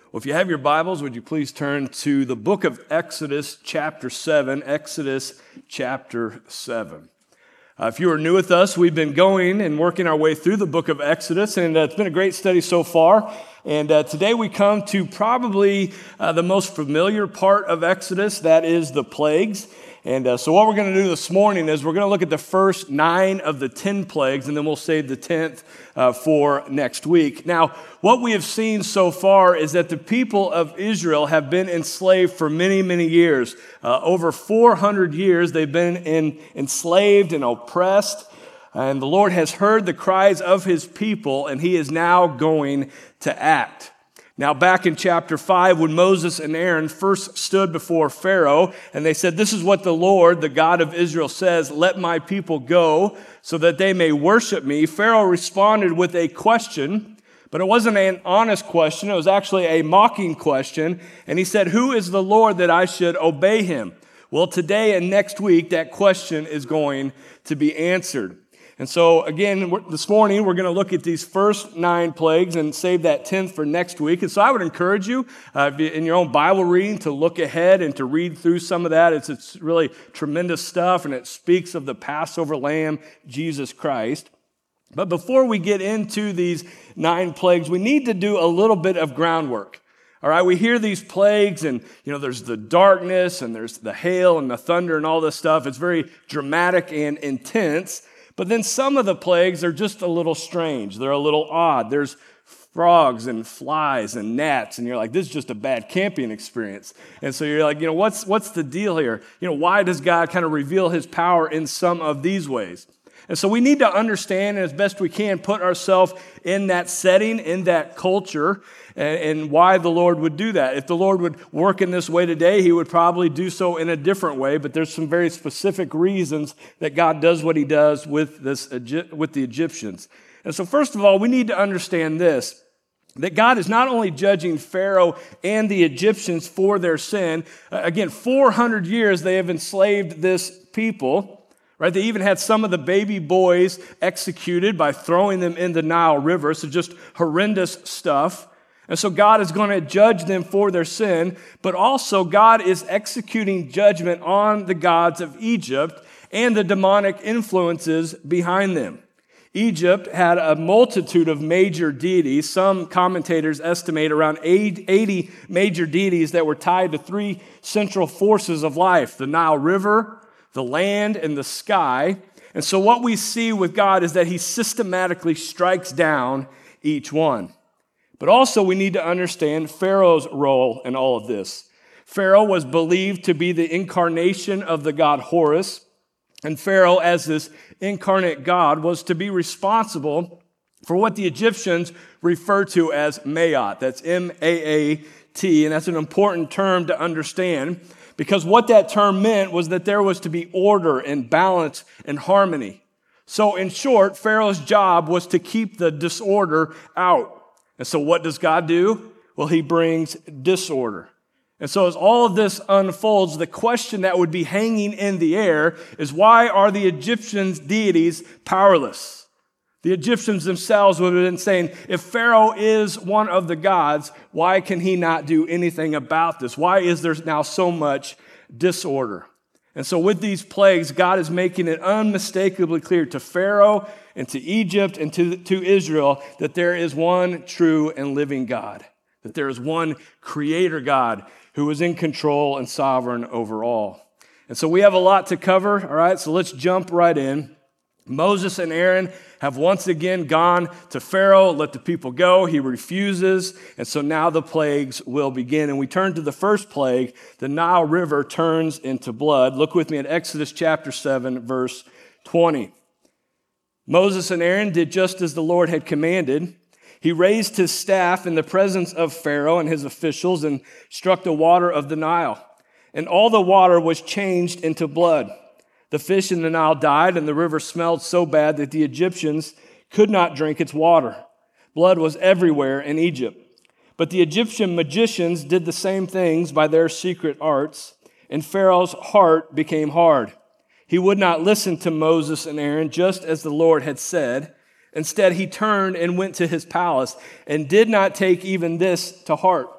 Well, if you have your Bibles, would you please turn to the book of Exodus, chapter 7, Exodus chapter 7. If you are new with us, we've been going and working our way through the book of Exodus, and it's been a great study so far. And today we come to probably the most familiar part of Exodus, that is the plagues. And so what we're going to do this morning is we're going to look at the first 9 of the 10 plagues, and then we'll save the 10th for next week. Now, what we have seen so far is that the people of Israel have been enslaved for many, many years. Over 400 years they've been enslaved and oppressed, and the Lord has heard the cries of his people, and he is now going to act. Now, back in chapter 5, when Moses and Aaron first stood before Pharaoh, and they said, "This is what the Lord, the God of Israel, says, let my people go so that they may worship me," Pharaoh responded with a question, but it wasn't an honest question. It was actually a mocking question. And he said, "Who is the Lord that I should obey him?" Well, today and next week, that question is going to be answered. And so, again, this morning, we're going to look at these first 9 plagues and save that 10th for next week. And so I would encourage you, in your own Bible reading, to look ahead and to read through some of that. It's really tremendous stuff, and it speaks of the Passover Lamb, Jesus Christ. But before we get into these 9 plagues, we need to do a little bit of groundwork. All right, we hear these plagues, and there's the darkness, and there's the hail and the thunder and all this stuff. It's very dramatic and intense. But then some of the plagues are just a little strange. They're a little odd. There's frogs and flies and gnats, and you're like, this is just a bad camping experience. And so you're like, what's the deal here? Why does God kind of reveal his power in some of these ways? And so we need to understand, and as best we can, put ourselves in that setting, in that culture, and why the Lord would do that. If the Lord would work in this way today, he would probably do so in a different way, but there's some very specific reasons that God does what he does with the Egyptians. And so first of all, we need to understand this, that God is not only judging Pharaoh and the Egyptians for their sin. Again, 400 years they have enslaved this people. Right? They even had some of the baby boys executed by throwing them in the Nile River. So just horrendous stuff. And so God is going to judge them for their sin, but also God is executing judgment on the gods of Egypt and the demonic influences behind them. Egypt had a multitude of major deities. Some commentators estimate around 80 major deities that were tied to 3 central forces of life: the Nile River, the land, and the sky. And so what we see with God is that he systematically strikes down each one. But also we need to understand Pharaoh's role in all of this. Pharaoh was believed to be the incarnation of the god Horus, and Pharaoh, as this incarnate god, was to be responsible for what the Egyptians refer to as Maat. That's M-A-A-T, and that's an important term to understand, because what that term meant was that there was to be order and balance and harmony. So in short, Pharaoh's job was to keep the disorder out. And so what does God do? Well, he brings disorder. And so as all of this unfolds, the question that would be hanging in the air is, why are the Egyptians' deities powerless? The Egyptians themselves would have been saying, if Pharaoh is one of the gods, why can he not do anything about this? Why is there now so much disorder? And so with these plagues, God is making it unmistakably clear to Pharaoh and to Egypt and to Israel that there is one true and living God, that there is one creator God who is in control and sovereign over all. And so we have a lot to cover, all right? So let's jump right in. Moses and Aaron have once again gone to Pharaoh, let the people go. He refuses, and so now the plagues will begin. And we turn to the first plague. The Nile River turns into blood. Look with me at Exodus chapter 7, verse 20. Moses and Aaron did just as the Lord had commanded. He raised his staff in the presence of Pharaoh and his officials and struck the water of the Nile. And all the water was changed into blood. The fish in the Nile died, and the river smelled so bad that the Egyptians could not drink its water. Blood was everywhere in Egypt. But the Egyptian magicians did the same things by their secret arts, and Pharaoh's heart became hard. He would not listen to Moses and Aaron, just as the Lord had said. Instead, he turned and went to his palace and did not take even this to heart.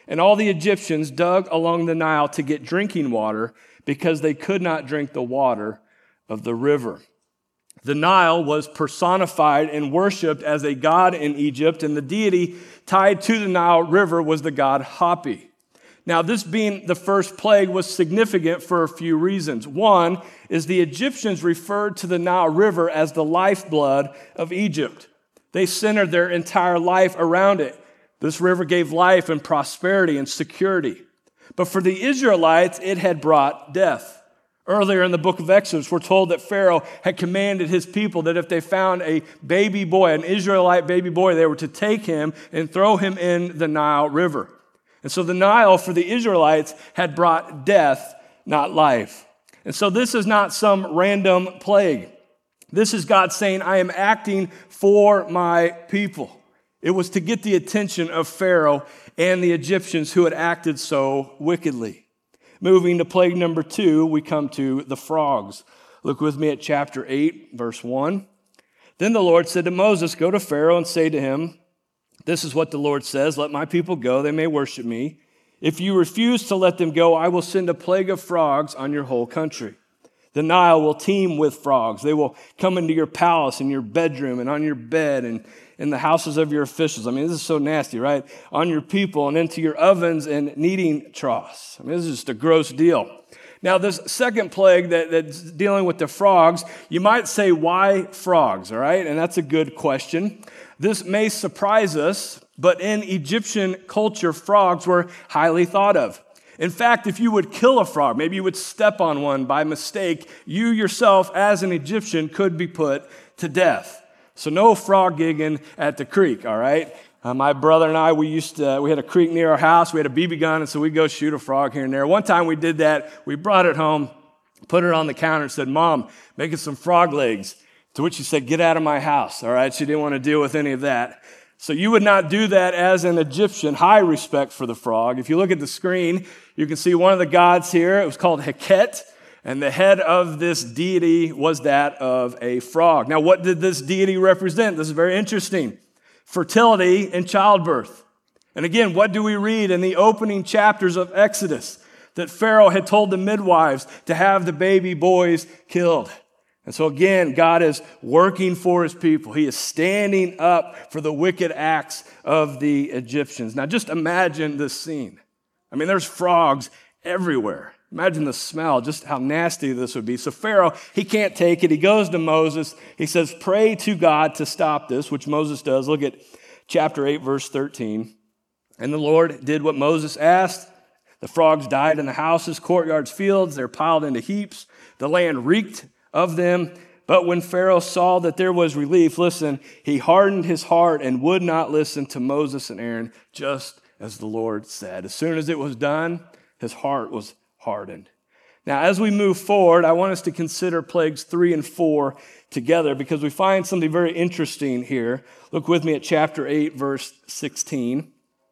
And all the Egyptians dug along the Nile to get drinking water because they could not drink the water of the river. The Nile was personified and worshipped as a god in Egypt, and the deity tied to the Nile River was the god Hapi. Now, this being the first plague was significant for a few reasons. One is the Egyptians referred to the Nile River as the lifeblood of Egypt. They centered their entire life around it. This river gave life and prosperity and security. But for the Israelites, it had brought death. Earlier in the book of Exodus, we're told that Pharaoh had commanded his people that if they found a baby boy, an Israelite baby boy, they were to take him and throw him in the Nile River. And so the Nile for the Israelites had brought death, not life. And so this is not some random plague. This is God saying, I am acting for my people. It was to get the attention of Pharaoh and the Egyptians who had acted so wickedly. Moving to plague number 2, we come to the frogs. Look with me at chapter 8, verse 1. Then the Lord said to Moses, go to Pharaoh and say to him, this is what the Lord says, let my people go, they may worship me. If you refuse to let them go, I will send a plague of frogs on your whole country. The Nile will teem with frogs. They will come into your palace and your bedroom and on your bed and in the houses of your officials. I mean, this is so nasty, right? On your people and into your ovens and kneading troughs. I mean, this is just a gross deal. Now, this second plague that's dealing with the frogs, you might say, why frogs, all right? And that's a good question. This may surprise us, but in Egyptian culture, frogs were highly thought of. In fact, if you would kill a frog, maybe you would step on one by mistake, you yourself as an Egyptian could be put to death. So no frog gigging at the creek, all right? My brother and I, we had a creek near our house. We had a BB gun, and so we'd go shoot a frog here and there. One time we did that. We brought it home, put it on the counter, and said, Mom, making some frog legs. To which she said, get out of my house, all right? She didn't want to deal with any of that. So you would not do that as an Egyptian. High respect for the frog. If you look at the screen, you can see one of the gods here. It was called Heket, and the head of this deity was that of a frog. Now, what did this deity represent? This is very interesting. Fertility and childbirth. And again, what do we read in the opening chapters of Exodus? That Pharaoh had told the midwives to have the baby boys killed. And so again, God is working for his people. He is standing up for the wicked acts of the Egyptians. Now just imagine this scene. I mean, there's frogs everywhere. Imagine the smell, just how nasty this would be. So Pharaoh, he can't take it. He goes to Moses. He says, pray to God to stop this, which Moses does. Look at chapter 8, verse 13. And the Lord did what Moses asked. The frogs died in the houses, courtyards, fields. They're piled into heaps. The land reeked of them. But when Pharaoh saw that there was relief, listen, he hardened his heart and would not listen to Moses and Aaron, just as the Lord said. As soon as it was done, his heart was hardened. Now, as we move forward, I want us to consider plagues 3 and 4 together because we find something very interesting here. Look with me at chapter 8, verse 16.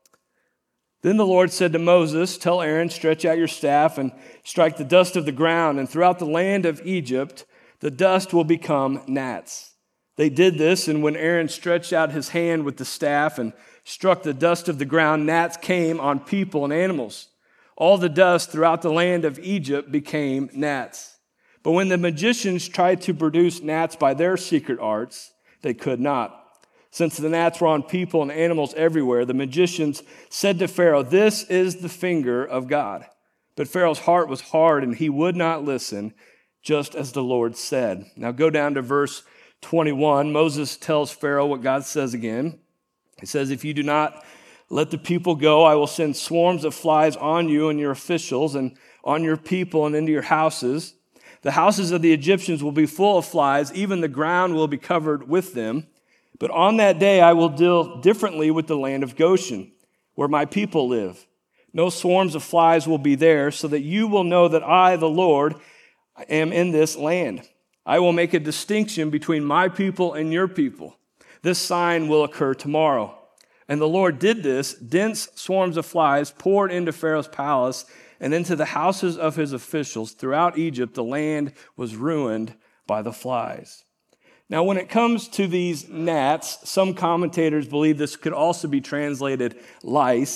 Then the Lord said to Moses, tell Aaron, stretch out your staff and strike the dust of the ground, and throughout the land of Egypt, the dust will become gnats. They did this, and when Aaron stretched out his hand with the staff and struck the dust of the ground, gnats came on people and animals. All the dust throughout the land of Egypt became gnats. But when the magicians tried to produce gnats by their secret arts, they could not. Since the gnats were on people and animals everywhere, the magicians said to Pharaoh, this is the finger of God. But Pharaoh's heart was hard, and he would not listen, just as the Lord said. Now go down to verse 21. Moses tells Pharaoh what God says again. He says, if you do not let the people go, I will send swarms of flies on you and your officials and on your people and into your houses. The houses of the Egyptians will be full of flies. Even the ground will be covered with them. But on that day, I will deal differently with the land of Goshen, where my people live. No swarms of flies will be there, so that you will know that I, the Lord, am in this land. I will make a distinction between my people and your people. This sign will occur tomorrow. And the Lord did this. Dense swarms of flies poured into Pharaoh's palace and into the houses of his officials. Throughout Egypt, the land was ruined by the flies. Now, when it comes to these gnats, some commentators believe this could also be translated lice.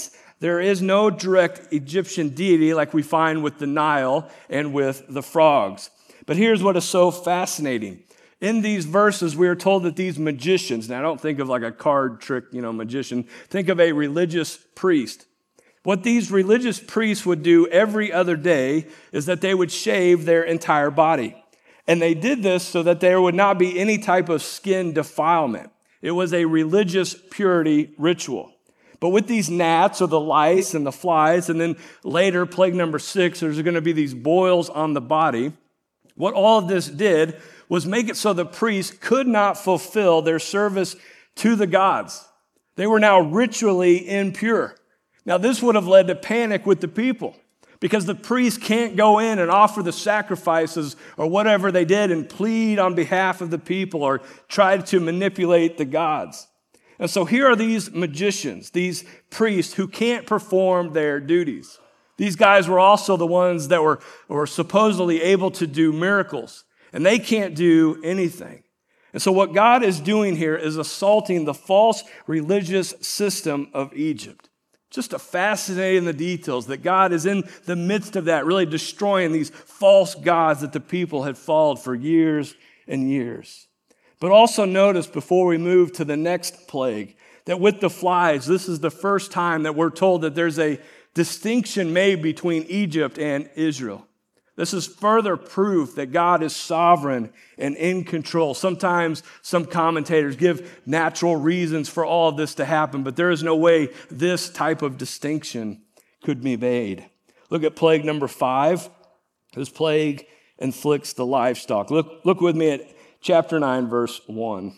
There is no direct Egyptian deity like we find with the Nile and with the frogs. But here's what is so fascinating. In these verses, we are told that these magicians, now don't think of like a card trick, magician, think of a religious priest. What these religious priests would do every other day is that they would shave their entire body. And they did this so that there would not be any type of skin defilement. It was a religious purity ritual. But with these gnats or the lice and the flies, and then later, plague number 6, there's going to be these boils on the body. What all of this did was make it so the priests could not fulfill their service to the gods. They were now ritually impure. Now, this would have led to panic with the people because the priests can't go in and offer the sacrifices or whatever they did and plead on behalf of the people or try to manipulate the gods. And so here are these magicians, these priests who can't perform their duties. These guys were also the ones that were supposedly able to do miracles, and they can't do anything. And so what God is doing here is assaulting the false religious system of Egypt. Just a fascinating the details that God is in the midst of that, really destroying these false gods that the people had followed for years and years. But also notice before we move to the next plague that with the flies, this is the first time that we're told that there's a distinction made between Egypt and Israel. This is further proof that God is sovereign and in control. Sometimes some commentators give natural reasons for all of this to happen, but there is no way this type of distinction could be made. Look at plague number 5. This plague inflicts the livestock. Look with me at chapter 9, verse 1.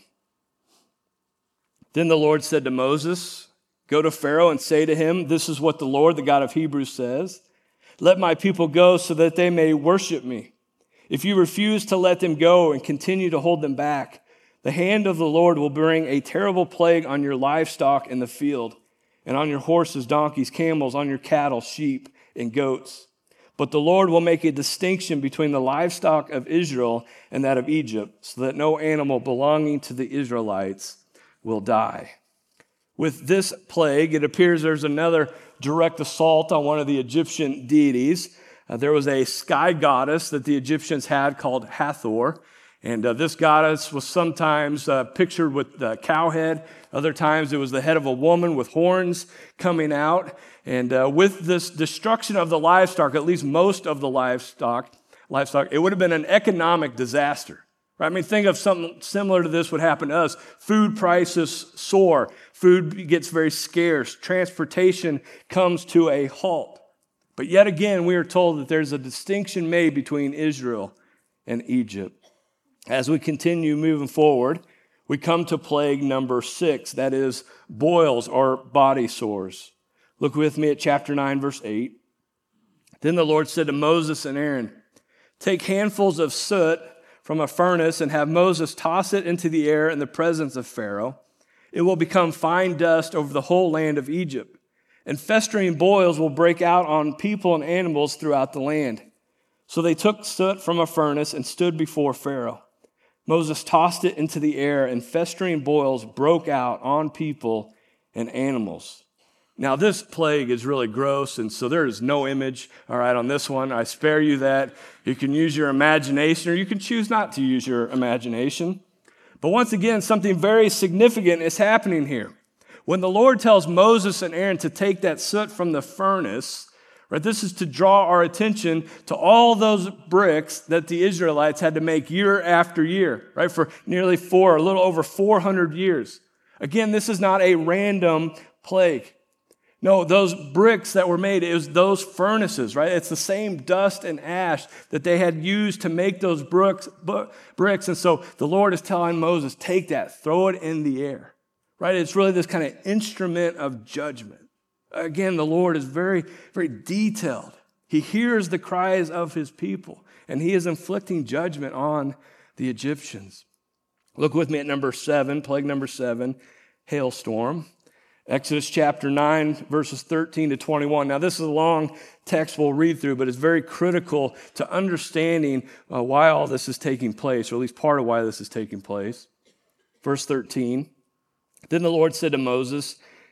Then the Lord said to Moses, "Go to Pharaoh and say to him, 'This is what the Lord, the God of Hebrews, says. Let my people go so that they may worship me. If you refuse to let them go and continue to hold them back, the hand of the Lord will bring a terrible plague on your livestock in the field, and on your horses, donkeys, camels, on your cattle, sheep, and goats. But the Lord will make a distinction between the livestock of Israel and that of Egypt, so that no animal belonging to the Israelites will die.'" With this plague, it appears there's another direct assault on one of the Egyptian deities. There was a sky goddess that the Egyptians had called Hathor. And this goddess was sometimes pictured with the cow head. Other times it was the head of a woman with horns coming out. And with this destruction of the livestock, at least most of the livestock, it would have been an economic disaster. Right? I mean, think of something similar to this would happen to us. Food prices soar. Food gets very scarce. Transportation comes to a halt. But yet again, we are told that there's a distinction made between Israel and Egypt. As we continue moving forward, we come to plague number 6, that is boils or body sores. Look with me at chapter 9, verse 8. Then the Lord said to Moses and Aaron, "Take handfuls of soot from a furnace and have Moses toss it into the air in the presence of Pharaoh. It will become fine dust over the whole land of Egypt, and festering boils will break out on people and animals throughout the land." So they took soot from a furnace and stood before Pharaoh. Moses tossed it into the air, and festering boils broke out on people and animals. Now, this plague is really gross, and so there is no image, all right, on this one. I spare you that. You can use your imagination, or you can choose not to use your imagination. But once again, something very significant is happening here. When the Lord tells Moses and Aaron to take that soot from the furnace, right, this is to draw our attention to all those bricks that the Israelites had to make year after year, right, for nearly a little over 400 years. Again, this is not a random plague. No, those bricks that were made, it was those furnaces, right? It's the same dust and ash that they had used to make those bricks. And so the Lord is telling Moses, take that, throw it in the air, right? It's really this kind of instrument of judgment. Again, the Lord is very, very detailed. He hears the cries of his people, and he is inflicting judgment on the Egyptians. Look with me at number 7, plague number 7, hailstorm. Exodus chapter 9, verses 13 to 21. Now, this is a long text we'll read through, but it's very critical to understanding why all this is taking place, or at least part of why this is taking place. Verse 13, "Then the Lord said to Moses,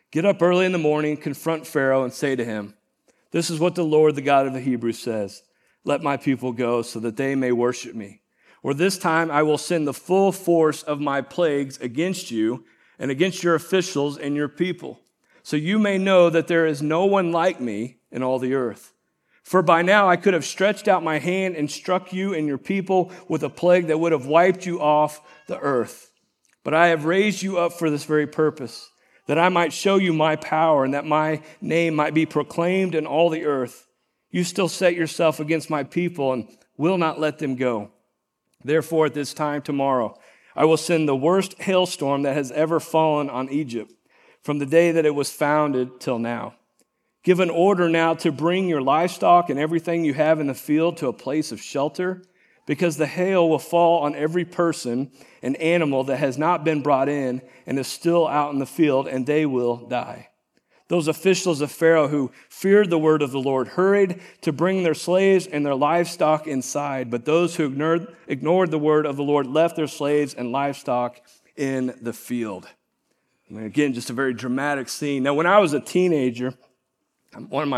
Get up early in the morning, confront Pharaoh, and say to him, 'This is what the Lord, the God of the Hebrews, says. Let my people go so that they may worship me. Or this time I will send the full force of my plagues against you and against your officials and your people, so you may know that there is no one like me in all the earth. For by now I could have stretched out my hand and struck you and your people with a plague that would have wiped you off the earth. But I have raised you up for this very purpose, that I might show you my power and that my name might be proclaimed in all the earth. You still set yourself against my people and will not let them go. Therefore, at this time tomorrow, I will send the worst hailstorm that has ever fallen on Egypt, from the day that it was founded till now. Give an order now to bring your livestock and everything you have in the field to a place of shelter, because the hail will fall on every person and animal that has not been brought in and is still out in the field, and they will die. Those officials of Pharaoh who feared the word of the Lord hurried to bring their slaves and their livestock inside, but those who ignored the word of the Lord left their slaves and livestock in the field. And again, just a very dramatic scene. Now, when I was a teenager, they had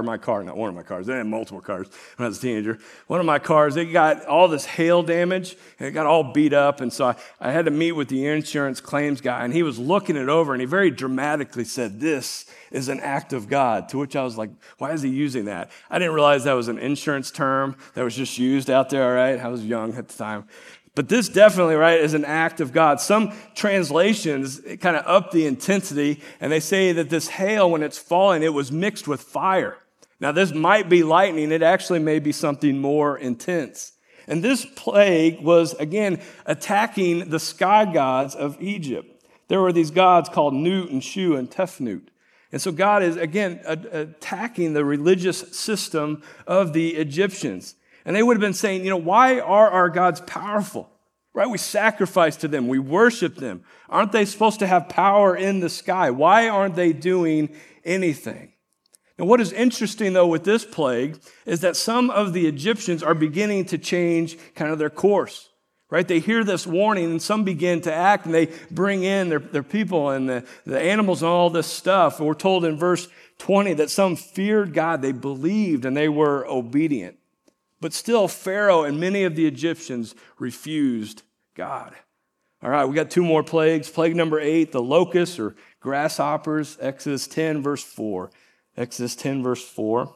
multiple cars when I was a teenager. One of my cars, they got all this hail damage, and it got all beat up, and so I had to meet with the insurance claims guy, and he was looking it over, and he very dramatically said, "This is an act of God," to which I was like, why is he using that? I didn't realize that was an insurance term that was just used out there, all right? I was young at the time. But this definitely, right, is an act of God. Some translations kind of up the intensity, and they say that this hail, when it's falling, it was mixed with fire. Now, this might be lightning. It actually may be something more intense. And this plague was, again, attacking the sky gods of Egypt. There were these gods called Nut and Shu and Tefnut. And so God is, again, attacking the religious system of the Egyptians. And they would have been saying, why are our gods powerful? Right? We sacrifice to them. We worship them. Aren't they supposed to have power in the sky? Why aren't they doing anything? And what is interesting, though, with this plague is that some of the Egyptians are beginning to change kind of their course. Right? They hear this warning, and some begin to act, and they bring in their people and the animals and all this stuff. And we're told in verse 20 that some feared God. They believed, and they were obedient. But still, Pharaoh and many of the Egyptians refused God. All right, we got two more plagues. Plague number 8, the locusts or grasshoppers, Exodus 10, verse 4. Exodus 10, verse 4.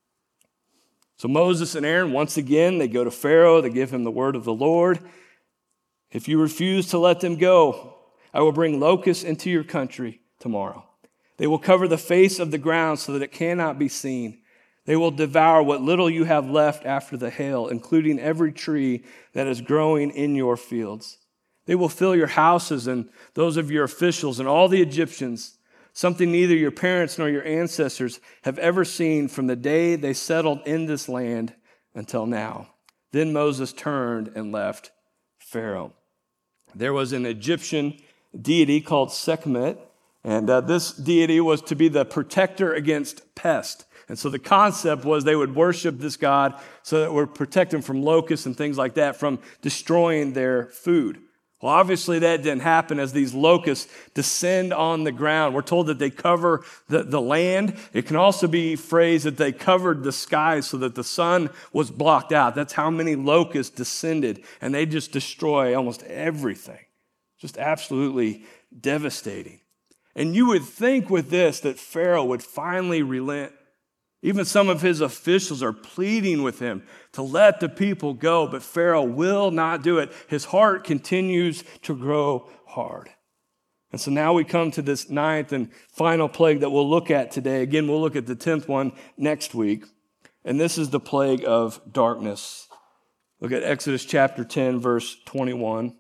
So Moses and Aaron, once again, they go to Pharaoh. They give him the word of the Lord. If you refuse to let them go, I will bring locusts into your country tomorrow. They will cover the face of the ground so that it cannot be seen. They will devour what little you have left after the hail, including every tree that is growing in your fields. They will fill your houses and those of your officials and all the Egyptians, something neither your parents nor your ancestors have ever seen from the day they settled in this land until now. Then Moses turned and left Pharaoh. There was an Egyptian deity called Sekhmet, and this deity was to be the protector against pest. And so the concept was they would worship this God so that it would protect them from locusts and things like that, from destroying their food. Well, obviously that didn't happen as these locusts descend on the ground. We're told that they cover the land. It can also be phrased that they covered the sky so that the sun was blocked out. That's how many locusts descended, and they just destroy almost everything. Just absolutely devastating. And you would think with this that Pharaoh would finally relent. Even some of his officials are pleading with him to let the people go, but Pharaoh will not do it. His heart continues to grow hard. And so now we come to this 9th and final plague that we'll look at today. Again, we'll look at the 10th one next week. And this is the plague of darkness. Look at Exodus chapter 10, verse 21.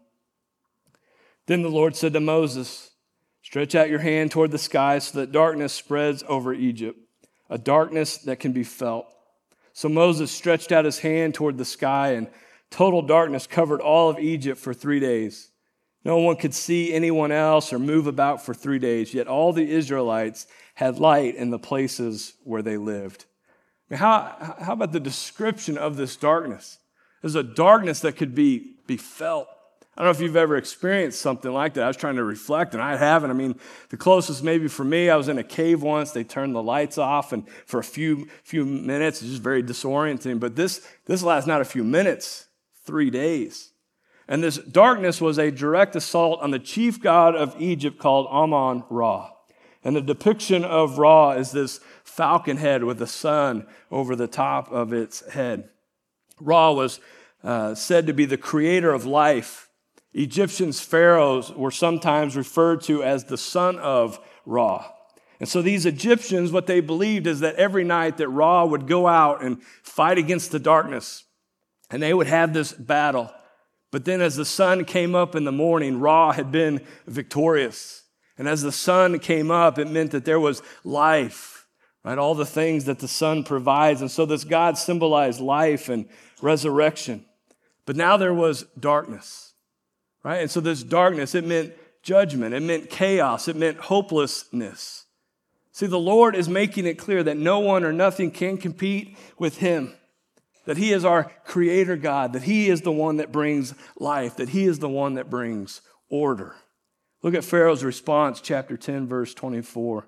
Then the Lord said to Moses, "Stretch out your hand toward the sky so that darkness spreads over Egypt, a darkness that can be felt." So Moses stretched out his hand toward the sky, and total darkness covered all of Egypt for 3 days. No one could see anyone else or move about for 3 days, yet all the Israelites had light in the places where they lived. I mean, how about the description of this darkness? There's a darkness that could be felt. I don't know if you've ever experienced something like that. I was trying to reflect, and I haven't. I mean, the closest maybe for me, I was in a cave once. They turned the lights off, and for a few minutes, it's just very disorienting. But this lasts not a few minutes, 3 days. And this darkness was a direct assault on the chief god of Egypt called Amun-Ra. And the depiction of Ra is this falcon head with the sun over the top of its head. Ra was said to be the creator of life. Egyptians' pharaohs were sometimes referred to as the son of Ra. And so these Egyptians, what they believed is that every night that Ra would go out and fight against the darkness, and they would have this battle. But then as the sun came up in the morning, Ra had been victorious. And as the sun came up, it meant that there was life, right? All the things that the sun provides. And so this God symbolized life and resurrection. But now there was darkness. Right? And so this darkness, it meant judgment. It meant chaos. It meant hopelessness. See, the Lord is making it clear that no one or nothing can compete with him, that he is our creator God, that he is the one that brings life, that he is the one that brings order. Look at Pharaoh's response, chapter 10, verse 24.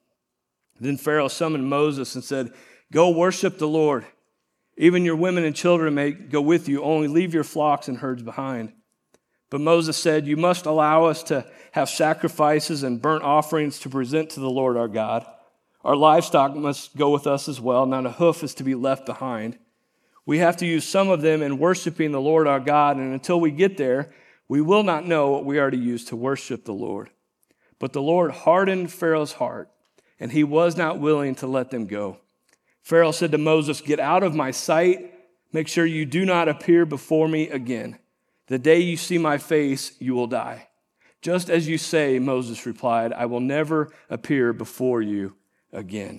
Then Pharaoh summoned Moses and said, "Go worship the Lord. Even your women and children may go with you, only leave your flocks and herds behind." But Moses said, "You must allow us to have sacrifices and burnt offerings to present to the Lord our God. Our livestock must go with us as well. Not a hoof is to be left behind. We have to use some of them in worshiping the Lord our God, and until we get there, we will not know what we are to use to worship the Lord." But the Lord hardened Pharaoh's heart, and he was not willing to let them go. Pharaoh said to Moses, "Get out of my sight. Make sure you do not appear before me again. The day you see my face, you will die." "Just as you say," Moses replied, "I will never appear before you again."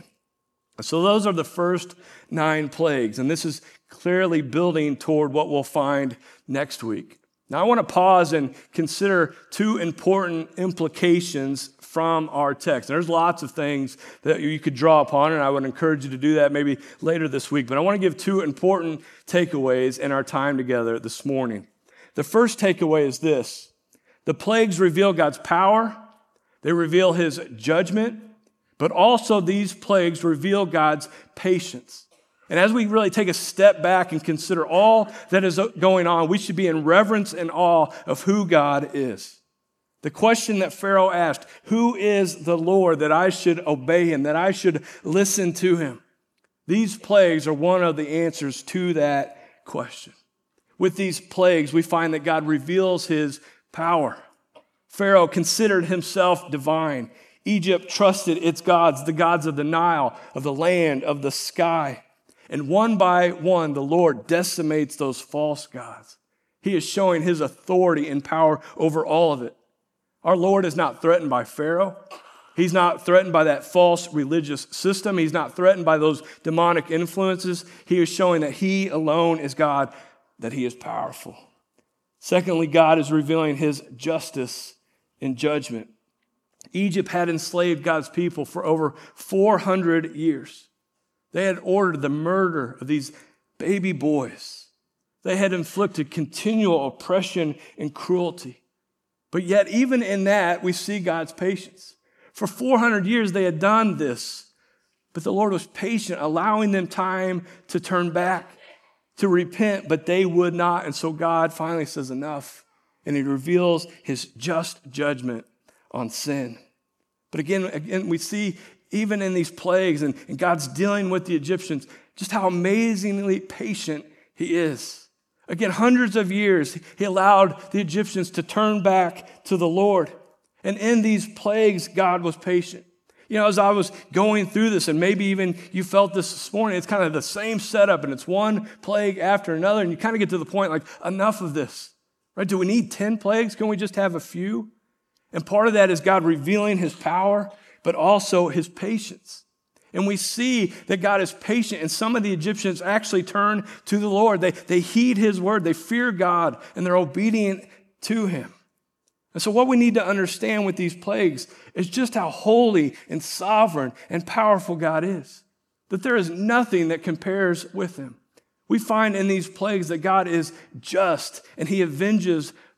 So those are the first 9 plagues, and this is clearly building toward what we'll find next week. Now I want to pause and consider 2 important implications from our text. There's lots of things that you could draw upon, and I would encourage you to do that maybe later this week. But I want to give 2 important takeaways in our time together this morning. The first takeaway is this: the plagues reveal God's power, they reveal his judgment, but also these plagues reveal God's patience. And as we really take a step back and consider all that is going on, we should be in reverence and awe of who God is. The question that Pharaoh asked, who is the Lord that I should obey him, that I should listen to him? These plagues are one of the answers to that question. With these plagues, we find that God reveals his power. Pharaoh considered himself divine. Egypt trusted its gods, the gods of the Nile, of the land, of the sky. And one by one, the Lord decimates those false gods. He is showing his authority and power over all of it. Our Lord is not threatened by Pharaoh. He's not threatened by that false religious system. He's not threatened by those demonic influences. He is showing that he alone is God, that he is powerful. Secondly, God is revealing his justice and judgment. Egypt had enslaved God's people for over 400 years. They had ordered the murder of these baby boys. They had inflicted continual oppression and cruelty. But yet, even in that, we see God's patience. For 400 years, they had done this, but the Lord was patient, allowing them time to turn back, to repent, but they would not. And so God finally says enough, and he reveals his just judgment on sin. But again, we see even in these plagues and God's dealing with the Egyptians, just how amazingly patient he is. Again, hundreds of years, he allowed the Egyptians to turn back to the Lord. And in these plagues, God was patient. You know, as I was going through this, and maybe even you felt this morning, it's kind of the same setup, and it's one plague after another, and you kind of get to the point like, enough of this, right? Do we need 10 plagues? Can we just have a few? And part of that is God revealing his power, but also his patience. And we see that God is patient, and some of the Egyptians actually turn to the Lord. They heed his word, they fear God, and they're obedient to him. And so what we need to understand with these plagues is just how holy and sovereign and powerful God is. That there is nothing that compares with him. We find in these plagues that God is just and he avenges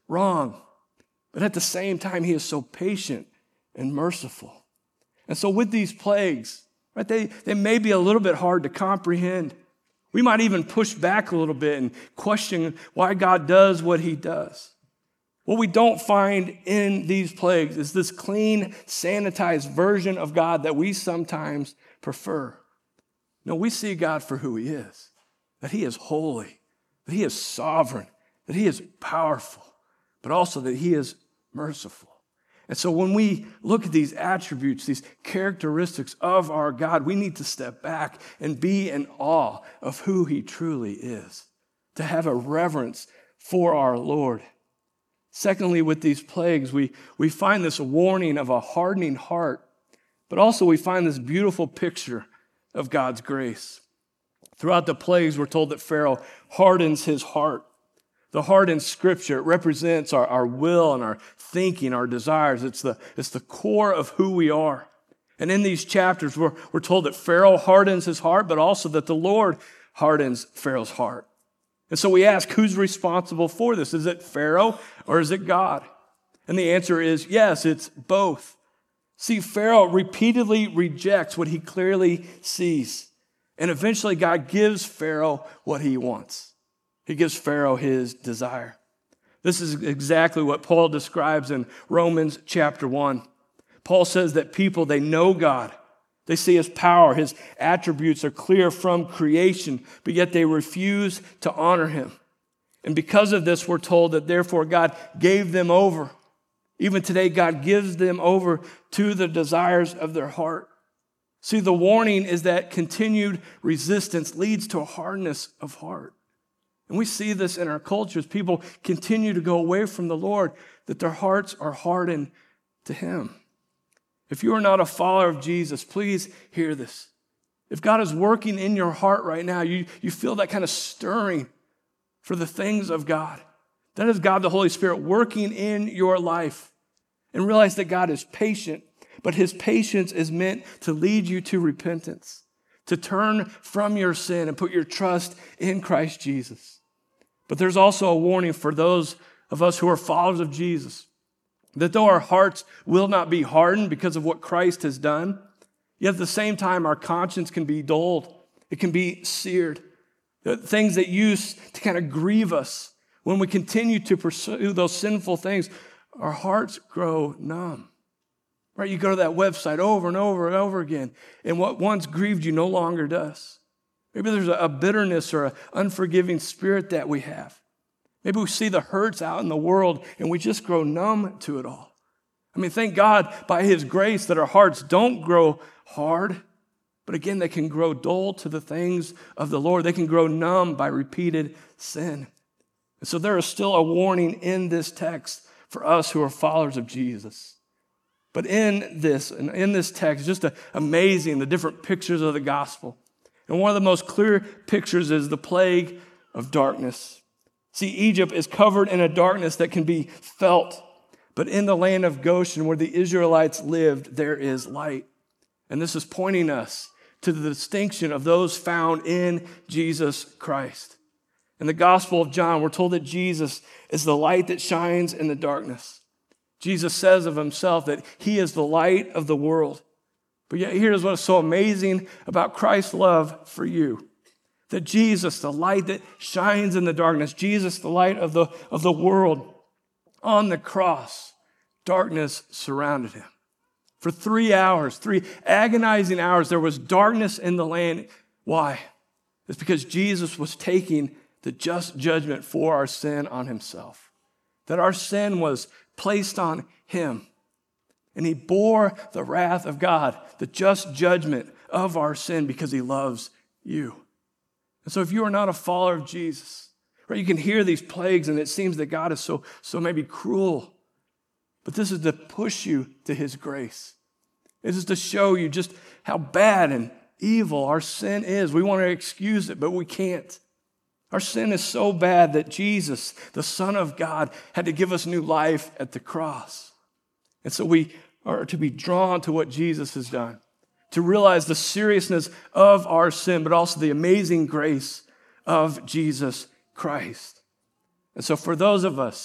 wrong. But at the same time, he is so patient and merciful. And so with these plagues, right, they may be a little bit hard to comprehend. We might even push back a little bit and question why God does what he does. What we don't find in these plagues is this clean, sanitized version of God that we sometimes prefer. No, we see God for who he is, that he is holy, that he is sovereign, that he is powerful, but also that he is merciful. And so when we look at these attributes, these characteristics of our God, we need to step back and be in awe of who he truly is, to have a reverence for our Lord. Secondly, with these plagues, we find this warning of a hardening heart, but also we find this beautiful picture of God's grace. Throughout the plagues, we're told that Pharaoh hardens his heart. The heart in Scripture, it represents our will and our thinking, our desires. It's the core of who we are. And in these chapters, we're told that Pharaoh hardens his heart, but also that the Lord hardens Pharaoh's heart. And so we ask, who's responsible for this? Is it Pharaoh or is it God? And the answer is yes, it's both. See, Pharaoh repeatedly rejects what he clearly sees. And eventually God gives Pharaoh what he wants. He gives Pharaoh his desire. This is exactly what Paul describes in Romans chapter 1. Paul says that people, they know God. They see his power. His attributes are clear from creation, but yet they refuse to honor him. And because of this, we're told that therefore God gave them over. Even today, God gives them over to the desires of their heart. See, the warning is that continued resistance leads to a hardness of heart. And we see this in our culture as people continue to go away from the Lord, that their hearts are hardened to him. If you are not a follower of Jesus, please hear this. If God is working in your heart right now, you feel that kind of stirring for the things of God. That is God, the Holy Spirit, working in your life. And realize that God is patient, but his patience is meant to lead you to repentance, to turn from your sin and put your trust in Christ Jesus. But there's also a warning for those of us who are followers of Jesus, that though our hearts will not be hardened because of what Christ has done, yet at the same time our conscience can be dulled. It can be seared. The things that used to kind of grieve us, when we continue to pursue those sinful things, our hearts grow numb. Right? You go to that website over and over and over again, and what once grieved you no longer does. Maybe there's a bitterness or an unforgiving spirit that we have. Maybe we see the hurts out in the world and we just grow numb to it all. I mean, thank God by his grace that our hearts don't grow hard, but again, they can grow dull to the things of the Lord. They can grow numb by repeated sin. And so there is still a warning in this text for us who are followers of Jesus. But in this text, just amazing, the different pictures of the gospel. And one of the most clear pictures is the plague of darkness. See, Egypt is covered in a darkness that can be felt. But in the land of Goshen, where the Israelites lived, there is light. And this is pointing us to the distinction of those found in Jesus Christ. In the Gospel of John, we're told that Jesus is the light that shines in the darkness. Jesus says of himself that he is the light of the world. But yet here's what is so amazing about Christ's love for you. That Jesus, the light that shines in the darkness, Jesus, the light of the world, on the cross, darkness surrounded him. For 3 hours, 3 agonizing hours, there was darkness in the land. Why? It's because Jesus was taking the just judgment for our sin on himself. That our sin was placed on him. And he bore the wrath of God, the just judgment of our sin because he loves you. And so if you are not a follower of Jesus, right, you can hear these plagues and it seems that God is so maybe cruel. But this is to push you to his grace. This is to show you just how bad and evil our sin is. We want to excuse it, but we can't. Our sin is so bad that Jesus, the Son of God, had to give us new life at the cross. And so we are to be drawn to what Jesus has done, to realize the seriousness of our sin, but also the amazing grace of Jesus Christ. And so for those of us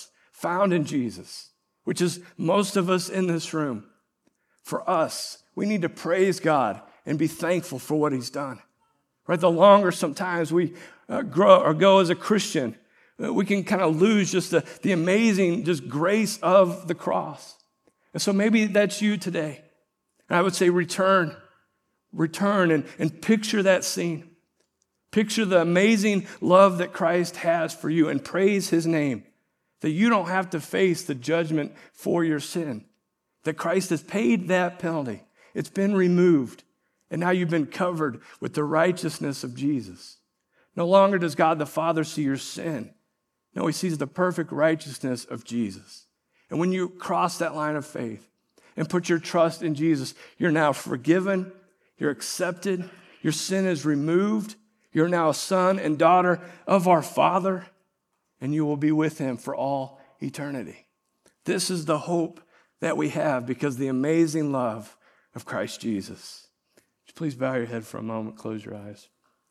found in Jesus, which is most of us in this room. For us, we need to praise God and be thankful for what he's done. Right? The longer sometimes we grow or go as a Christian, we can kind of lose just the amazing just grace of the cross. And so maybe that's you today. And I would say return and picture that scene. Picture the amazing love that Christ has for you and praise his name, that you don't have to face the judgment for your sin, that Christ has paid that penalty. It's been removed, and now you've been covered with the righteousness of Jesus. No longer does God the Father see your sin. No, he sees the perfect righteousness of Jesus. And when you cross that line of faith and put your trust in Jesus, you're now forgiven, you're accepted, your sin is removed, you're now a son and daughter of our Father, and you will be with him for all eternity. This is the hope that we have because of the amazing love of Christ Jesus. Please bow your head for a moment, close your eyes.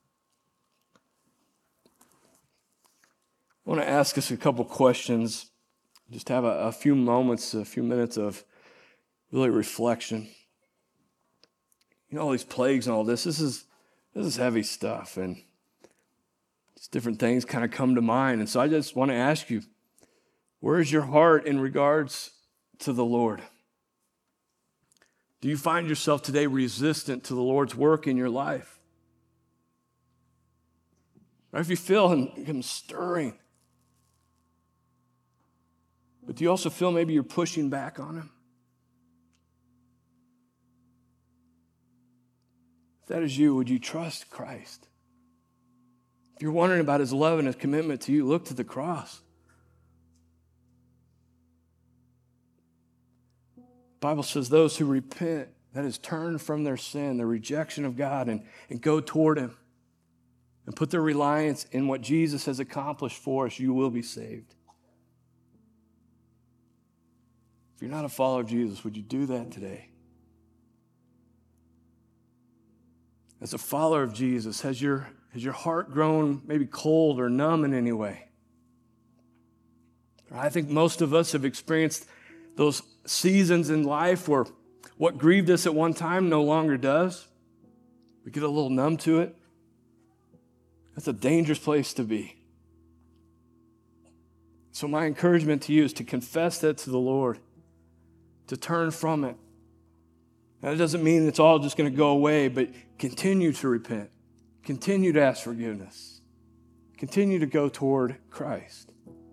I want to ask us a couple questions, just have a few moments, a few minutes of really reflection. You know, all these plagues and all this is heavy stuff, and just different things kind of come to mind. And so I just want to ask you, where is your heart in regards to the Lord? Do you find yourself today resistant to the Lord's work in your life? Or if you feel him stirring, but do you also feel maybe you're pushing back on him? If that is you, would you trust Christ? If you're wondering about his love and his commitment to you, look to the cross. The Bible says those who repent, that is, turn from their sin, their rejection of God, and go toward him and put their reliance in what Jesus has accomplished for us, you will be saved. If you're not a follower of Jesus, would you do that today? As a follower of Jesus, has your heart grown maybe cold or numb in any way? I think most of us have experienced those seasons in life where what grieved us at one time no longer does. We get a little numb to it. That's a dangerous place to be. So my encouragement to you is to confess that to the Lord, to turn from it. Now, that doesn't mean it's all just going to go away, but continue to repent. Continue to ask forgiveness. Continue to go toward Christ.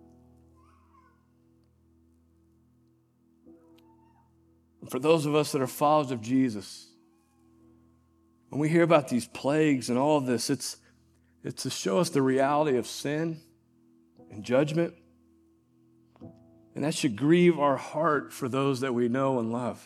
And for those of us that are followers of Jesus, when we hear about these plagues and all of this, it's to show us the reality of sin and judgment. And that should grieve our heart for those that we know and love.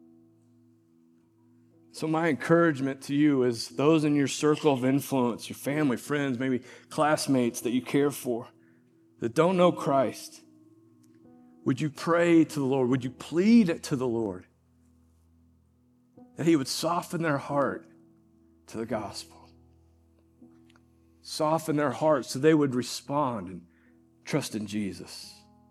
So my encouragement to you is those in your circle of influence, your family, friends, maybe classmates that you care for, that don't know Christ, would you pray to the Lord? Would you plead to the Lord that he would soften their heart to the gospel? Soften their hearts so they would respond and trust in Jesus.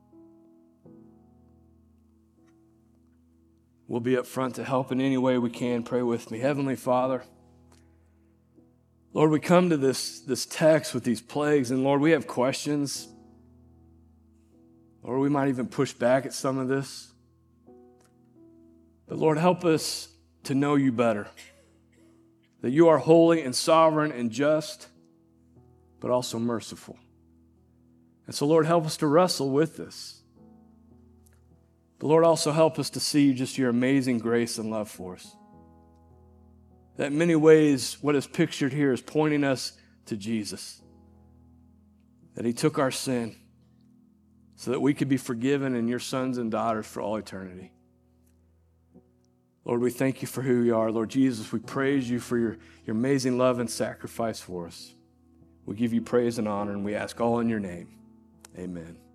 We'll be up front to help in any way we can. Pray with me. Heavenly Father, Lord, we come to this text with these plagues, and Lord, we have questions. Or we might even push back at some of this. But Lord, help us to know you better. That you are holy and sovereign and just, but also merciful. And so, Lord, help us to wrestle with this. But Lord, also help us to see just your amazing grace and love for us. That in many ways, what is pictured here is pointing us to Jesus. That he took our sin so that we could be forgiven and your sons and daughters for all eternity. Lord, we thank you for who you are. Lord Jesus, we praise you for your amazing love and sacrifice for us. We give you praise and honor, and we ask all in your name. Amen.